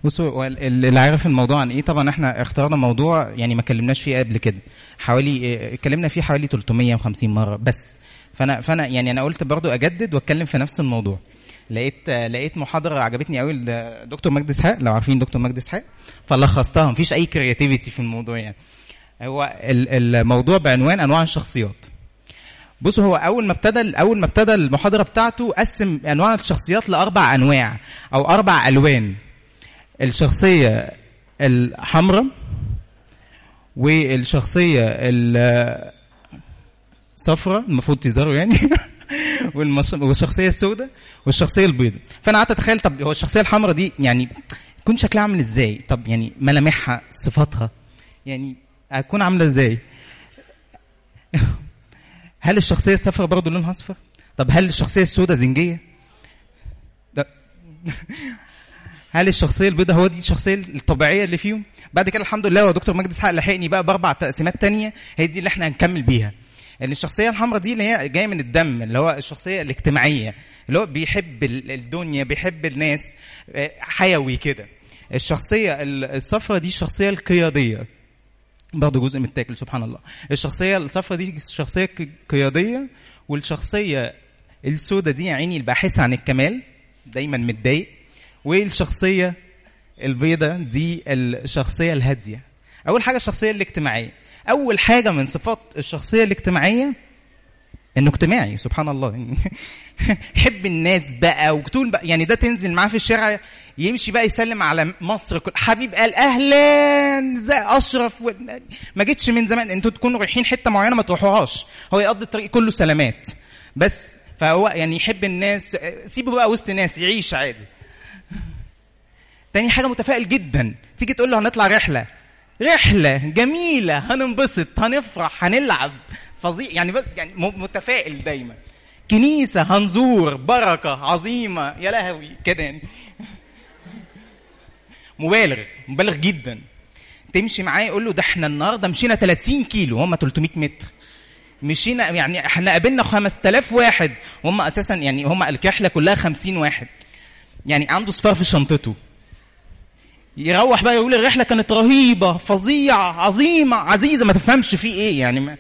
بصوا اللي عارف الموضوع عن ايه، طبعا احنا اخترنا موضوع يعني ما كلمناش فيه قبل كده، حوالي اتكلمنا فيه حوالي 350 مره بس. فانا يعني انا قلت برضو اجدد واتكلم في نفس الموضوع. لقيت محاضره عجبتني قوي الدكتور مجدي اسحاق، لو عارفين دكتور مجدي اسحاق، فلخصتها، مفيش اي كرياتيفيتي في الموضوع يعني. هو الموضوع بعنوان انواع الشخصيات. بصوا هو اول ما ابتدى المحاضره بتاعته قسم انواع الشخصيات لاربع انواع او اربع الوان: الشخصيه الحمراء، والشخصيه الصفراء المفروض تظهروا يعني والشخصيه السوداء والشخصيه البيضاء. فانا قعدت اتخيل طب هو الشخصيه الحمراء دي يعني يكون شكلها عامل ازاي؟ طب يعني ملامحها، صفاتها يعني هتكون عامله ازاي؟ هل الشخصيه الصفراء برضه لونها اصفر؟ طب هل الشخصيه السوداء زنجيه؟ هل الشخصيه البيضاء هو دي الشخصيه الطبيعيه اللي فيهم؟ بعد كده الحمد لله ودكتور مجدي اسحاق لحقني بقى باربع تقسيمات تانية، هي دي اللي احنا هنكمل بيها. ان الشخصيه الحمراء دي اللي هي جايه من الدم، اللي هو الشخصيه الاجتماعيه، اللي هو بيحب الدنيا، بيحب الناس، حيوي كده. الشخصيه الصفراء دي الشخصيه القياديه، برضه جزء من التاكل سبحان الله. الشخصيه الصفراء دي شخصيه قياديه، والشخصيه السوداء دي عيني الباحثه عن الكمال، دايما متضايق. والشخصيه البيضاء دي الشخصيه الهاديه. اول حاجه الشخصيه الاجتماعيه. اول حاجه من صفات الشخصيه الاجتماعيه انه اجتماعي سبحان الله حب الناس بقى وكتون بقى، يعني ده تنزل معاه في الشارع يمشي بقى يسلم على مصر حبيب قال اهلا زي اشرف ما جيتش من زمان، انتوا تكونوا رايحين حته معينه ما تروحوهاش، هو يقضي الطريق كله سلامات بس. فهو يعني يحب الناس، سيبه بقى وسط ناس يعيش عادي. تاني حاجه متفائل جدا، تيجي تقول له هنطلع رحله جميله، هننبسط، هنفرح، هنلعب، فظيع يعني متفائل دايما. كنيسه هنزور، بركه عظيمه، يا لهوي كده يعني مبالغ جدا. تمشي معاه يقول له ده احنا النهارده مشينا 30 كيلو، هم 300 متر مشينا، يعني احنا قابلنا 5000 واحد، هم اساسا يعني هم الرحله كلها 50 واحد، يعني عنده صفار في شنطته. يروح بقى يقول الرحله كانت رهيبه، فظيعه، عظيمه، عزيزه، ما تفهمش فيه ايه يعني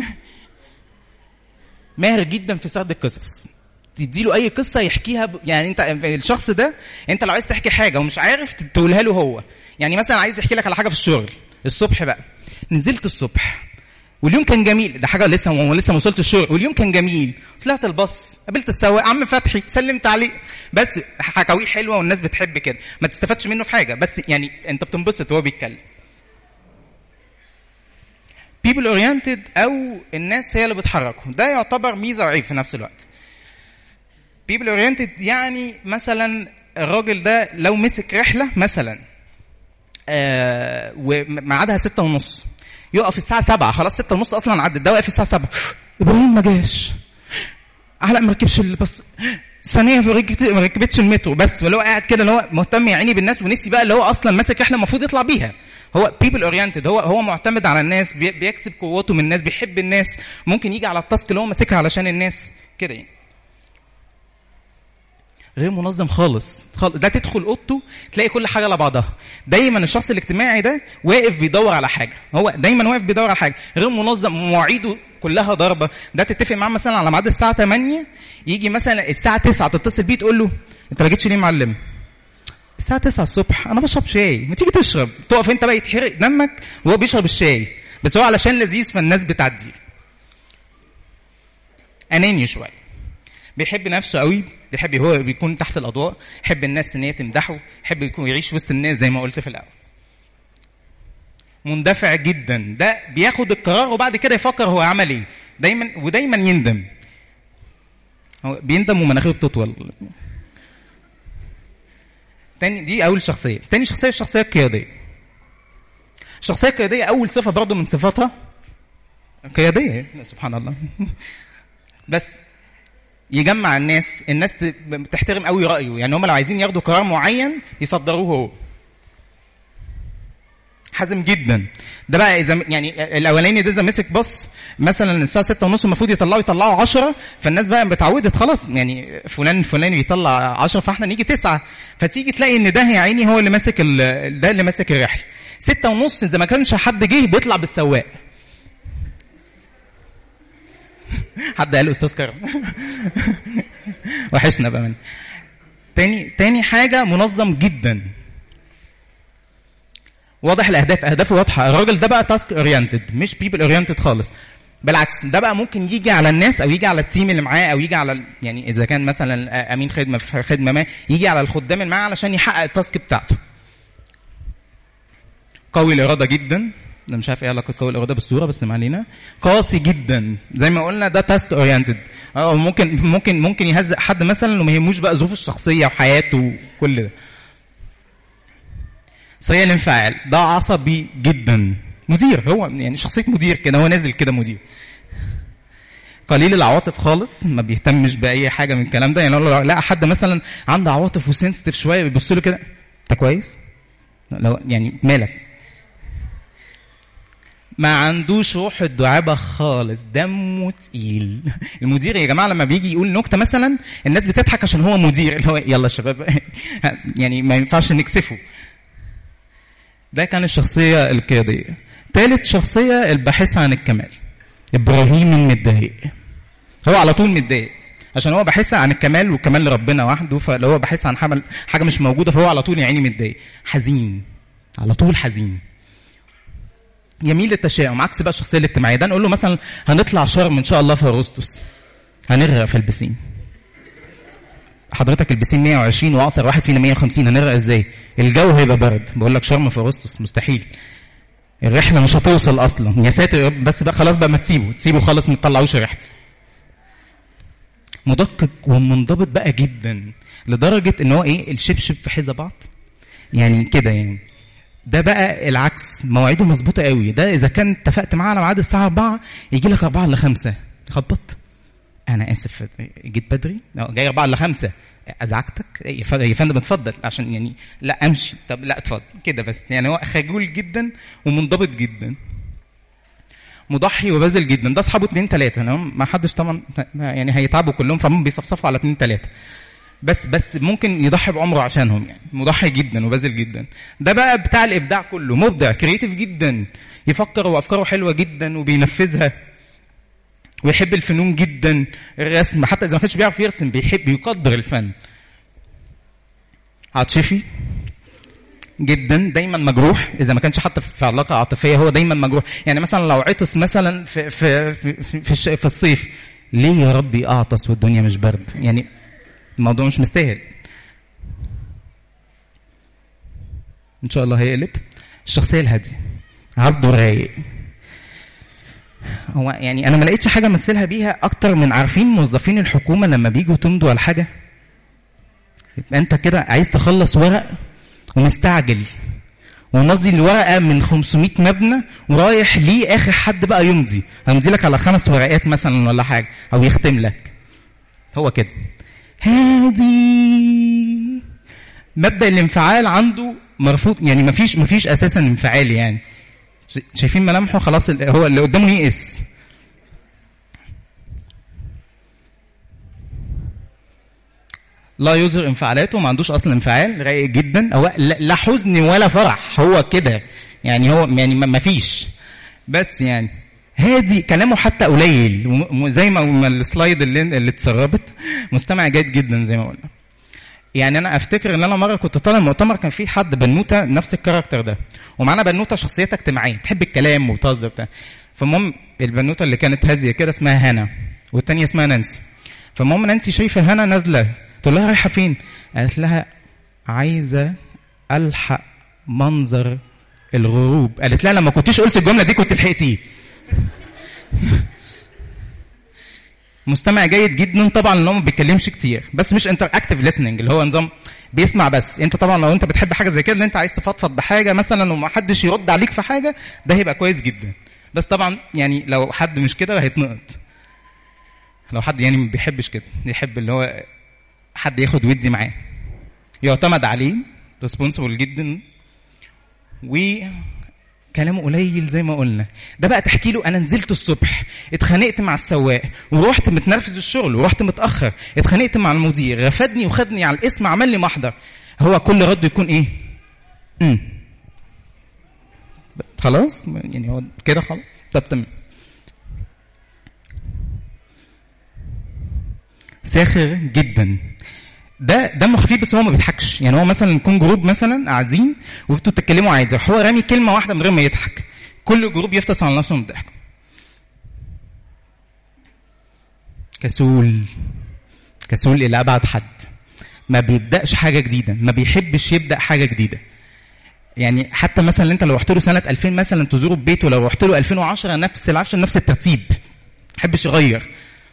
ماهر جدا في سرد القصص. تديله اي قصه يحكيها يعني انت الشخص ده، انت لو عايز تحكي حاجه ومش عارف تقولها له هو، يعني مثلا عايز يحكي لك على حاجه في الشغل الصبح بقى، نزلت الصبح واليوم كان جميل، ده حاجه لسه ما وصلت الشغل، واليوم كان جميل، طلعت الباص قابلت السواق عم فتحي سلمت عليه، بس حكاوي حلوه والناس بتحب كده، ما تستفادش منه في حاجه بس يعني انت بتنبسط وهو بيتكلم. people oriented او الناس هي اللي بتحركهم، ده يعتبر ميزه وعيب في نفس الوقت. people oriented يعني مثلا الراجل ده لو مسك رحله مثلا وميعادها 6:30، يقف الساعه 7، خلاص 6:30 اصلا عدت، ده واقف الساعه 7، ابراهيم ما جاش، علاء ما ركبش الباص، ثانيه ما ركبتش المترو، بس اللي هو قاعد كده اللي هو مهتم يعني بالناس، ونسي بقى اللي هو اصلا ماسك رحله المفروض يطلع بيها. هو people oriented، هو معتمد على الناس، بيكسب قوته من الناس، بيحب الناس، ممكن يجي على التاسك اللي هو ماسكها علشان الناس كده يعني. غير منظم خالص. ده تدخل اوضته تلاقي كل حاجه على بعضها. دايما الشخص الاجتماعي ده واقف بيدور على حاجه، هو دايما واقف بيدور على حاجه. غير منظم، مواعيده كلها ضربه. ده تتفق معاه مثلا على ميعاد الساعه 8، يجي مثلا الساعه 9 تتصل بيه تقول له انت ما جيتش ليه معلم؟ الساعه 9 الصبح انا بشرب شاي، ما تيجي تشرب. تقف انت بقى يتحرق دمك وهو بيشرب الشاي، بس هو علشان لذيذ فالناس بتعدي. اناني شويه، بيحب نفسه قوي، بيحب هو بيكون تحت الاضواء، يحب الناس ان هي تمدحه، يحب يكون يعيش وسط الناس زي ما قلت في الاول. مندفع جدا، ده بياخد القرار وبعد كده يفكر هو عمل ايه، ودايما يندم. هو بيندم ومناخيره بتطول. تاني دي اول شخصيه. تاني شخصيه الشخصيه القياديه. الشخصيه القياديه اول صفه برضه من صفاتها قياديه، سبحان الله بس يجمع الناس تحترم قوي رايه، يعني هم لو عايزين ياخدوا قرار معين يصدروه هو. حازم جدا. ده بقى اذا يعني الاولاني ده اذا مسك بص مثلا الساعه 6:30 المفروض يطلعوا 10، فالناس بقى اتعودت خلاص يعني فلان يطلع 10 فاحنا نيجي 9، فتيجي تلاقي ان ده يا عيني هو اللي ماسك ده اللي ماسك الرحله. 6:30 اذا ما كانش حد جه بيطلع بالسواق. حد قال استاذ كرم. وحشنا بقى من تاني حاجه منظم جدا، واضح الاهداف، اهدافه واضحه. الراجل ده بقى تاسك اورينتد مش بيبل اورينتد خالص، بالعكس ده بقى ممكن يجي على الناس او يجي على التيم اللي معاه او يجي على يعني اذا كان مثلا امين خدمه في خدمه ما يجي على الخدام اللي معاه علشان يحقق التاسك بتاعته. قوي الاراده جدا، انا مش عارف ايه علاقه قوي الاراده بالصوره بس ما علينا. قاسي جدا زي ما قلنا ده تاسك اورينتد، ممكن يهزق حد مثلا وما يهموش بقى ظروفه الشخصيه وحياته وكل ده. سريع الانفعال، ده عصبي جدا، مدير، هو يعني شخصيه مدير كده، هو نازل كده مدير. قليل العواطف خالص، ما بيهتمش باي حاجه من الكلام ده. يعني لو لا حد مثلا عنده عواطف وسنسيتيف شويه بيبص له كده انت كويس، لو يعني مالك. ما عندوش روح الدعابه خالص، دمه تقيل. المدير يا جماعه لما بيجي يقول نكته مثلا الناس بتضحك عشان هو مدير، اللي هو يلا يا شباب يعني ما ينفعش نكسفه. ده كان الشخصيه القياديه. ثالث شخصيه الباحثه عن الكمال، ابراهيم المتضايق. هو على طول متضايق عشان هو باحث عن الكمال والكمال لربنا وحده، فلو هو باحث عن حاجه مش موجوده فهو على طول يا عيني متضايق، حزين، على طول حزين. يميل للتشاؤم، عكس بقى الشخصيه الاجتماعيه. ده نقول له مثلا هنطلع شرم ان شاء الله في اغسطس، هنغرق في البسين. حضرتك البسين 120 واقصر واحد فينا 150، هنغرق ازاي؟ الجو هيبقى برد. بقول لك شرم في اغسطس مستحيل، الرحله مش هتوصل اصلا. يا ساتر، بس بقى خلاص بقى ما تسيبه خالص، ما تطلعوش الرحله. مدقق ومنضبط بقى جدا لدرجه ان هو ايه الشبشب في حذا بعض يعني كده يعني. ده بقى العكس، مواعيده مظبوطه قوي. ده اذا كان اتفقت معاه على ميعاد الساعه 4 يجي لك 4 إلا 5 خبط، انا اسف جيت بدري، جاي 4 إلا 5 ازعجتك يا فندم اتفضل عشان يعني لا امشي، طب لا اتفضل كده بس. يعني هو خجول جدا ومنضبط جدا، مضحي وبذل جدا. ده اصحابه 2 3، ما حدش طبعا يعني هيتعبوا كلهم فهم بيصفصفوا على 2 3 بس ممكن يضحي بعمره عشانهم. يعني مضحي جدا وبذل جدا. ده بقى بتاع الابداع كله، مبدع كرياتيف جدا، يفكر وافكاره حلوه جدا وبينفذها، ويحب الفنون جدا. الرسم حتى اذا ما كانش بيعرف يرسم بيحب يقدر الفن. عاطفي جدا، دايما مجروح. اذا ما كانش حتى في علاقه عاطفيه هو دايما مجروح. يعني مثلا لو عطس مثلا في الصيف، ليه يا ربي اعطس والدنيا مش برد؟ يعني الموضوع مش مستاهل. ان شاء الله هيقلب. الشخصيه الهاديه، عبده رايق. هو يعني انا ما لقيتش حاجه امثلها بيها اكتر من عارفين موظفين الحكومه لما بيجوا تمضوا على حاجه، يبقى انت كده عايز تخلص ورق ومستعجل ونقضي الورقه من 500 مبنى ورايح ليه اخر حد بقى يمضي، هيمضي لك على 5 ورقات مثلا ولا حاجه او يختم لك. هو كده هادي. مبدا الانفعال عنده مرفوض، يعني مفيش اساسا انفعال. يعني شايفين ملامحه خلاص، هو اللي قدامه يئس. لا يظهر انفعالاته، ما عندوش اصلا انفعال، رايق جدا. هو لا حزن ولا فرح، هو كده يعني. هو يعني ما فيش، بس يعني هادي، كلامه حتى قليل زي ما السلايد اللي اتسربت. مستمع جيد جدا زي ما قلنا. يعني انا افتكر ان انا مره كنت طالع مؤتمر كان في حد بنوته نفس الكاركتر ده، ومعانا بنوته شخصيتها اجتماعيه تحب الكلام وتهزر بتاع. فالمهم البنوته اللي كانت هاديه كده اسمها هنا، والثانيه اسمها نانسي. فالمهم نانسي شايفه هنا نازله، تقول لها رايحه فين؟ قالت لها عايزه الحق منظر الغروب. قالت لها لما كنتيش قلت الجمله دي كنت لحقتيه. مستمع جيد جدا طبعا، اللي هو ما بيتكلمش كتير، بس مش انتر اكتيف ليسننج، اللي هو نظام بيسمع بس. انت طبعا لو انت بتحب حاجه زي كده، ان انت عايز تفضفض بحاجه مثلا وما حدش يرد عليك في حاجه، ده هيبقى كويس جدا. بس طبعا يعني لو حد مش كده هيتنقط. لو حد يعني ما بيحبش كده، يحب اللي هو حد ياخد ودي معاه، يعتمد عليه، ريسبونسبل جدا. كلامه قليل زي ما قلنا. ده بقى تحكي له انا نزلت الصبح اتخانقت مع السواق ورحت متنرفز الشغل ورحت متاخر، اتخانقت مع المدير رفدني وخدني على الاسم عمل لي محضر، هو كل رد يكون ايه؟ خلاص يعني هو كده خلاص. طب تمام. ساخر جدا، ده دمه خفيف بس هو ما بيضحكش. يعني هو مثلا يكون جروب مثلا قاعدين وانتوا بتتكلموا عادي، هو رامي كلمه واحده من غير ما يضحك، كل جروب يفطس على نفسه من الضحك. كسول الى ابعد حد، ما بيبداش حاجه جديده، ما بيحبش يبدا حاجه جديده. يعني حتى مثلا انت لو رحت له سنه 2000 مثلا تزوره ببيته، لو رحت له 2010 نفس العفش نفس الترتيب، ما يحبش يغير.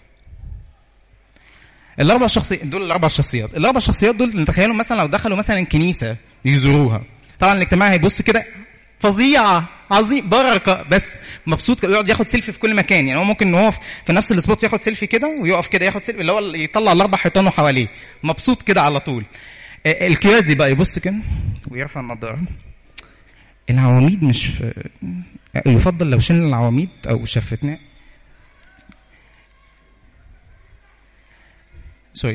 الاربع شخصيات دول نتخيلوا مثلا لو دخلوا مثلا كنيسه يزوروها، طبعا الاجتماع هيبص كده فظيعه عظيم بركه، بس مبسوط يقعد ياخد سيلفي في كل مكان. يعني هو ممكن هو في نفس السبوت ياخد سيلفي كده ويقف كده ياخد سيلفي، اللي هو يطلع الاربع حيطان حواليه مبسوط كده على طول. القيادي بقى يبص كده ويرفع النظاره. العواميد مش يفضل لو شلنا العواميد او شفتنا سوري.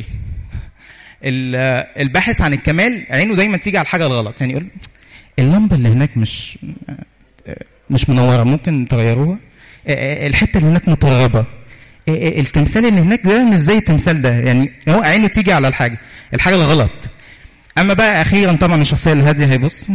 الباحث عن الكمال عينه دايما تيجي على الحاجه الغلط. يعني يقول اللمبه اللي هناك مش منوره، ممكن تغيروها. الحته اللي هناك متربه، التمثال اللي هناك ده مش زي التمثال ده. يعني هو عينه تيجي على الحاجه الغلط. اما بقى اخيرا طبعا الشخصيه الهاديه هيبص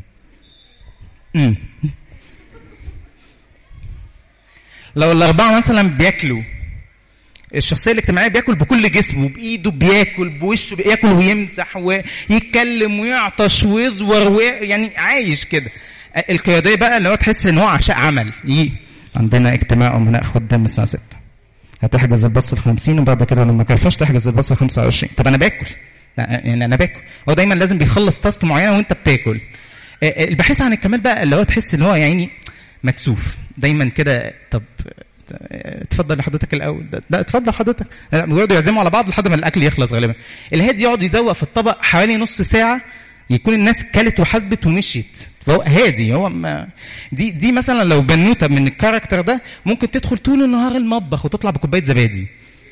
لو الاربعه مثلا بياكلوا، الشخصيه الاجتماعيه بياكل بكل جسمه، بايده بياكل، بوشه بياكل ويمسح ويتكلم ويعطش ويزور يعني عايش كده. القياديه بقى اللي هو تحس ان هو عشاء عمل. عندنا اجتماع امناء خدام الساعه 6، هتحجز الباص ال50 وبعد كده لما كرفش تحجز الباص ال25. طب انا باكل، يعني انا باكل. هو دايما لازم بيخلص تاسك معينه وانت بتاكل. البحث عن الكمال بقى اللي هو تحس ان هو يعني مكسوف دايما كده. طب اتفضل لحضرتك الاول، لا اتفضل حضرتك، ويقعدوا يعزموا على بعض لحد ما الاكل يخلص. غالبا الهادي يقعد يزوق في الطبق حوالي نص ساعه، يكون الناس كلت وحسبت ومشيت، فهو هادي. هو دي مثلا لو بنوته من الكاركتر ده ممكن تدخل طول النهار المطبخ وتطلع بكوبايه زبادي.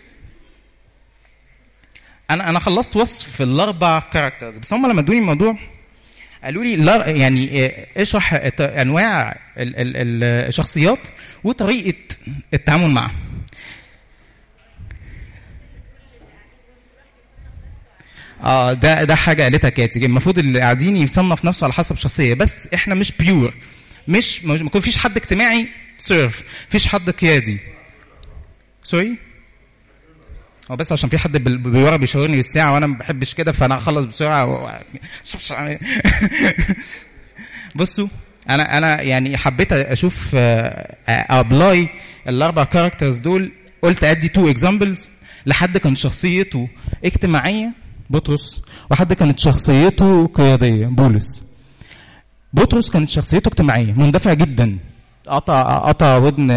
انا خلصت وصف الاربع كاركترز، بس هم لما ادوني الموضوع قالوا لي لا يعني اشرح انواع الشخصيات وطريقه التعامل معها. ده حاجه قالتها كاتي. المفروض اللي قاعدين يصنف نفسه على حسب شخصيه، بس احنا مش بيور، مش ما فيش حد اجتماعي سيرف، فيش حد قيادي. سوري، هو بس عشان في حد بيورا بيشاورني بالساعه وانا ما بحبش كده، فانا هخلص بسرعه بصوا انا يعني حبيت اشوف ابلاي الاربع كاركترز دول. قلت ادي 2 اكزامبلز لحد كان شخصيته اجتماعيه بطرس، وحد كانت شخصيته قياديه بولس. بطرس كانت شخصيته اجتماعيه مندفع جدا، قطع ودن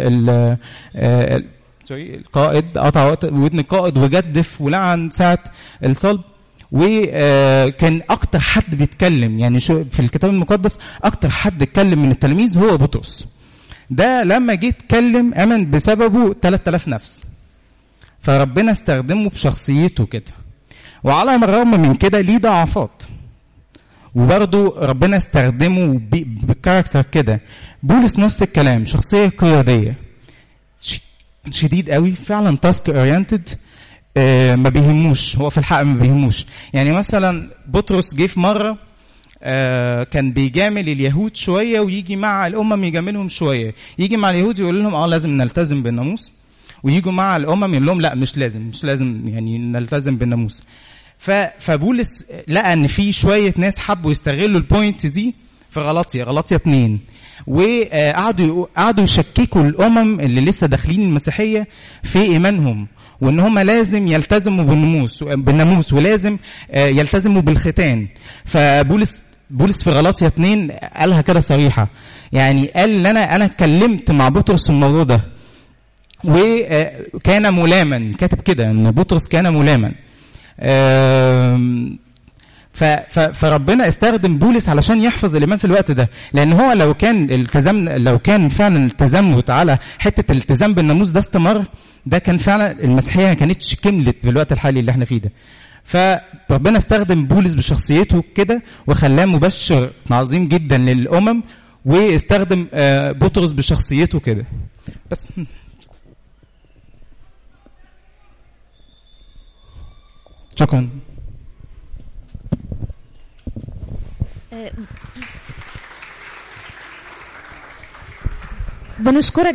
القائد، قطع ودن القائد وجدف ولعن ساعة الصلب. وكان اكتر حد بيتكلم، يعني في الكتاب المقدس اكتر حد اتكلم من التلاميذ هو بطرس. ده لما جه اتكلم امن بسببه 3000 نفس، فربنا استخدمه بشخصيته كده. وعلى الرغم من كده ليه ضعفات، وبرضه ربنا استخدمه بالكاركتر كده. بولس نفس الكلام، شخصية قيادية شديد قوي فعلا، تاسك اورينتد، ما بيهموش، هو في الحق ما بيهموش. يعني مثلا بطرس جه في مره كان بيجامل اليهود شويه ويجي مع الامم يجاملهم شويه. يجي مع اليهود يقول لهم لازم نلتزم بالناموس، ويجوا مع الامم يقول لهم لا مش لازم يعني نلتزم بالناموس. فبولس لقى ان في شويه ناس حبوا يستغلوا البوينت دي في غلاطيا 2، وقعدوا يشككوا الامم اللي لسه داخلين المسيحيه في ايمانهم، وان هم لازم يلتزموا بالناموس ولازم يلتزموا بالختان. فبولس في غلاطيا 2 قالها كده صريحه، يعني قال انا اتكلمت مع بطرس في الموضوع ده، وكان ملاما، كاتب كده ان بطرس كان ملاما. فربنا استخدم بولس علشان يحفظ الايمان في الوقت ده، لان هو لو كان فعلا التزمت على حته الالتزام بالناموس ده استمر، ده كان فعلا المسيحيه ما كانتش كملت في الوقت الحالي اللي احنا فيه ده. فربنا استخدم بولس بشخصيته كده وخلاه مبشر عظيم جدا للامم، واستخدم بطرس بشخصيته كده. بس شكرا. بنشكرك